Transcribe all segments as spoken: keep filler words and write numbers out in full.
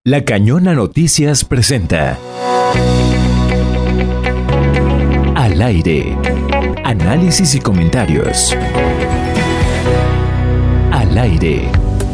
La Cañona Noticias presenta Al aire. Análisis y comentarios. Al aire.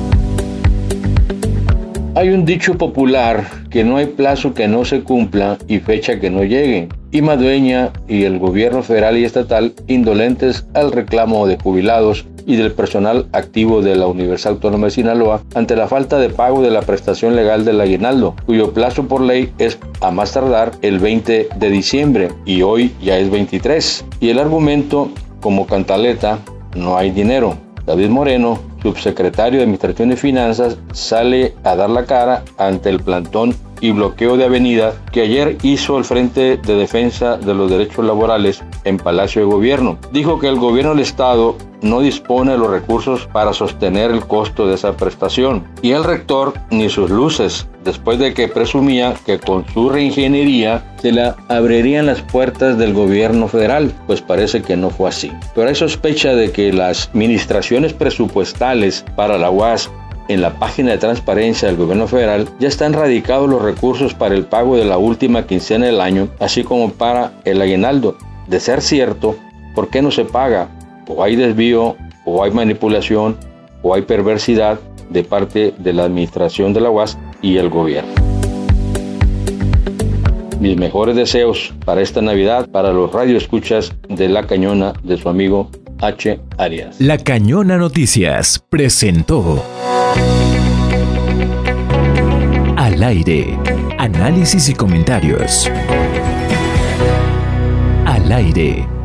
Hay un dicho popular que no hay plazo que no se cumpla y fecha que no llegue. Y Madueña y el gobierno federal y estatal indolentes al reclamo de jubilados y del personal activo de la Universidad Autónoma de Sinaloa ante la falta de pago de la prestación legal del aguinaldo, cuyo plazo por ley es a más tardar el veinte de diciembre y hoy ya es veintitrés. Y el argumento, como cantaleta, no hay dinero. David Moreno, subsecretario de Administración y Finanzas, sale a dar la cara ante el plantón y bloqueo de avenida que ayer hizo el Frente de Defensa de los Derechos Laborales en Palacio de Gobierno. Dijo que el gobierno del estado no dispone de los recursos para sostener el costo de esa prestación. Y el rector ni sus luces, después de que presumía que con su reingeniería se le abrirían las puertas del gobierno federal, pues parece que no fue así. Pero hay sospecha de que las administraciones presupuestales para la U A S en la página de transparencia del gobierno federal ya están radicados los recursos para el pago de la última quincena del año, así como para el aguinaldo. De ser cierto, ¿por qué no se paga? O hay desvío, o hay manipulación, o hay perversidad de parte de la administración de la U A S y el gobierno. Mis mejores deseos para esta Navidad, para los radioescuchas de La Cañona, de su amigo H. Arias. La Cañona Noticias presentó Al aire. Análisis y comentarios. Al aire.